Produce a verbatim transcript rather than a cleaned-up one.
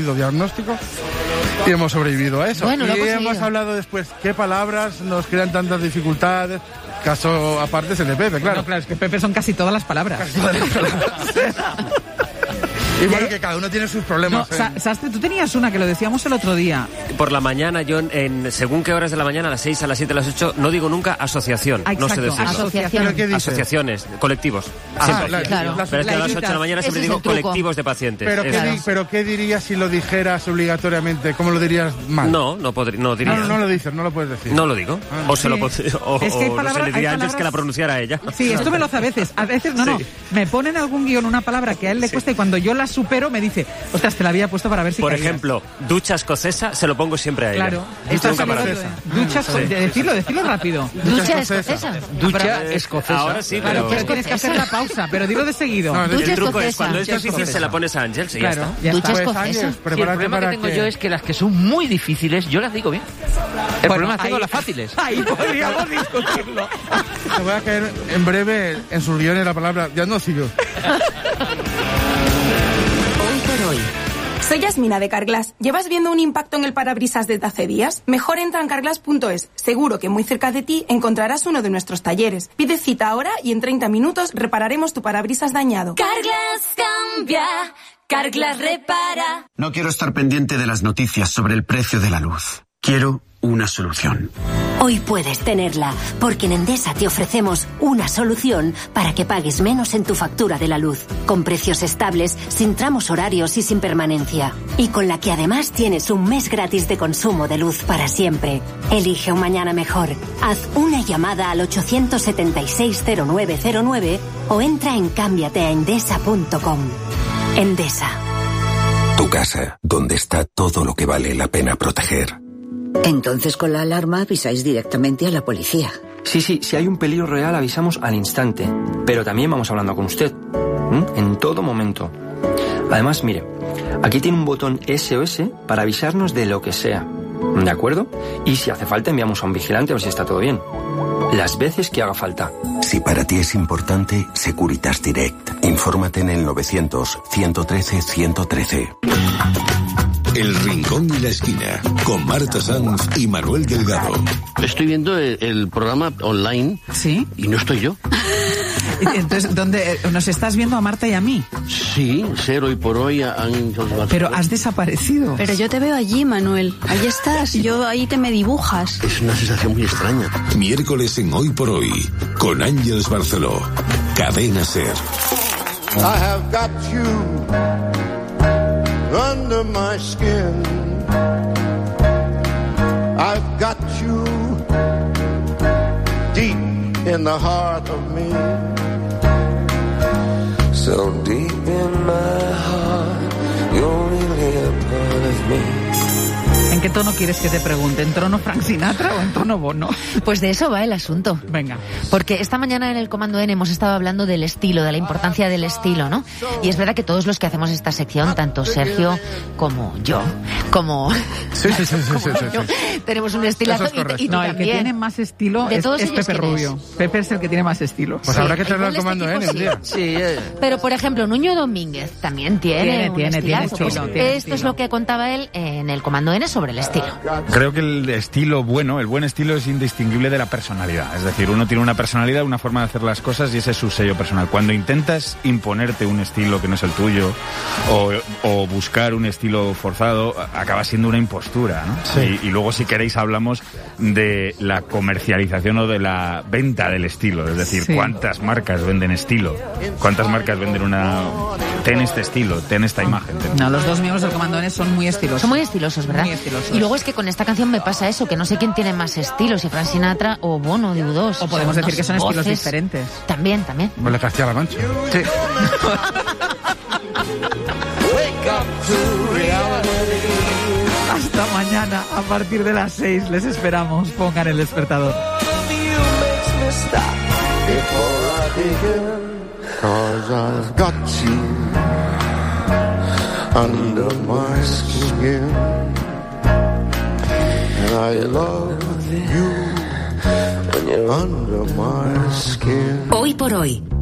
sido diagnóstico y hemos sobrevivido a eso. Bueno, y hemos hablado después qué palabras nos crean tantas dificultades. Caso aparte es el de Pepe, claro. No, claro, es que Pepe son casi todas las palabras. Casi todas las palabras. Y bueno, que cada uno tiene sus problemas. No, Sa- Sastre, tú tenías una que lo decíamos el otro día. Por la mañana, yo en, en según qué horas de la mañana, a las seis, a las siete, a las ocho, no digo nunca asociación. Ah, no sé decirlo. Asociación. ¿Pero qué dices? Asociaciones, colectivos. Ah, Siempre. la- Claro. la- Pero es que a las ocho de la mañana siempre Ese es digo el truco. colectivos de pacientes. Pero, Es- ¿qué di- pero ¿qué dirías si lo dijeras obligatoriamente? ¿Cómo lo dirías mal? No, no, podría, no diría. No, no, no lo dices, no lo puedes decir. No lo digo. O se Sí. lo pod- o, Es que hay o palabras- se le hay diría antes palabras- que la pronunciara ella. Sí, esto me lo hace a veces. A veces, no, no. Sí. Me ponen algún guión una palabra que a él le cuesta y cuando yo la supero me dice, ostras, te la había puesto para ver si Por caías. ejemplo, ducha escocesa se lo pongo siempre a ella. Claro. Esto Esto nunca es para algo mí. de- Duchas, Sí. de- decirlo, decirlo rápido. Ducha escocesa. escocesa. Ducha Eh, escocesa. Ahora sí, Claro, pero... pero tienes que hacer la pausa, pero dilo de seguido. No, El Ducha truco es escocesa. cuando es Ducha difícil escocesa. se la pones a Ángel, sí, ya Claro, está. ya Ducha está. Pues escocesa. Ángel, Sí, el prepárate problema que para tengo que... yo es que las que son muy difíciles, yo las digo bien. El Bueno, problema es que ahí- tengo las fáciles. Ahí podríamos discutirlo. Te voy a caer en breve en sus guiones la palabra diagnóstico. Hoy por hoy. Soy Yasmina de Carglass. ¿Llevas viendo un impacto en el parabrisas desde hace días? Mejor entra en carglass punto es. Seguro que muy cerca de ti encontrarás uno de nuestros talleres. Pide cita ahora y en treinta minutos repararemos tu parabrisas dañado. Carglass cambia, Carglass repara. No quiero estar pendiente de las noticias sobre el precio de la luz. Quiero una solución. Hoy puedes tenerla, porque en Endesa te ofrecemos una solución para que pagues menos en tu factura de la luz, con precios estables, sin tramos horarios y sin permanencia. Y con la que además tienes un mes gratis de consumo de luz para siempre. Elige un mañana mejor. Haz una llamada al ochocientos setenta y seis cero nueve cero nueve o entra en cámbiate a endesa punto com. Endesa. Tu casa, donde está todo lo que vale la pena proteger. Entonces con la alarma avisáis directamente a la policía. Sí, sí, si hay un peligro real avisamos al instante, pero también vamos hablando con usted, ¿m? En todo momento. Además, mire, aquí tiene un botón S O S para avisarnos de lo que sea, ¿de acuerdo? Y si hace falta enviamos a un vigilante a ver si está todo bien. Las veces que haga falta. Si para ti es importante, Securitas Direct. Infórmate en el novecientos, ciento trece, ciento trece. El Rincón y la Esquina, con Marta Sanz y Manuel Delgado. Estoy viendo el, el programa online. ¿Sí? Y no estoy yo. Entonces, ¿dónde nos estás viendo a Marta y a mí? Sí, ser hoy por hoy a Ángel Barceló. Pero has desaparecido. Pero yo te veo allí, Manuel. Ahí estás. Yo ahí te me dibujas. Es una sensación muy extraña. Miércoles en Hoy por Hoy, con Ángeles Barceló. Cadena Ser. I have got you under my skin. I've got you deep in the heart of me. So deep in my heart, you're really a part of me. ¿En qué tono quieres que te pregunte? ¿En tono Frank Sinatra o en tono Bono? Pues de eso va el asunto. Venga. Porque esta mañana en el Comando N hemos estado hablando del estilo, de la importancia del estilo, ¿no? Y es verdad que todos los que hacemos esta sección, tanto Sergio como yo, como... Sí, sí, sí, sí, como sí, sí, yo, sí. tenemos un estilazo Eso es y, correcto. y tú No, el también. que tiene más estilo De es, todos es ellos, Pepe ¿quién es? Rubio. Pepe es el que tiene más estilo. Pues Sí, habrá que traerlo al igual Comando este N tipo un día. Sí, eh. Pero, por ejemplo, Nuño Domínguez también tiene, Tiene, un tiene, tiene estilazo. estilo, Pues tiene esto es estilo. lo que contaba él en el Comando N sobre el estilo. Creo que el estilo bueno, el buen estilo es indistinguible de la personalidad. Es decir, uno tiene una personalidad, una forma de hacer las cosas y ese es su sello personal. Cuando intentas imponerte un estilo que no es el tuyo o, o buscar un estilo forzado, acaba siendo una impostura, ¿no? Sí. Y, y luego, si queréis, hablamos de la comercialización o de la venta del estilo. Es decir, Sí. cuántas marcas venden estilo, cuántas marcas venden una... Ten este estilo, ten esta imagen. ten- No, los dos miembros del Comando N son muy estilosos. Son muy estilosos, ¿verdad? Muy estilosos. Y luego es que con esta canción me pasa eso, que no sé quién tiene más estilos, si Frank Sinatra o Bono de U dos. O podemos Son decir que son unas estilos voces. diferentes. También, también. Pues la Castilla-La Mancha. Sí. Hasta mañana, a partir de las seis, les esperamos. Pongan el despertador. Cause I've got you under my skin. And I love you when you're under my skin. Hoy por hoy,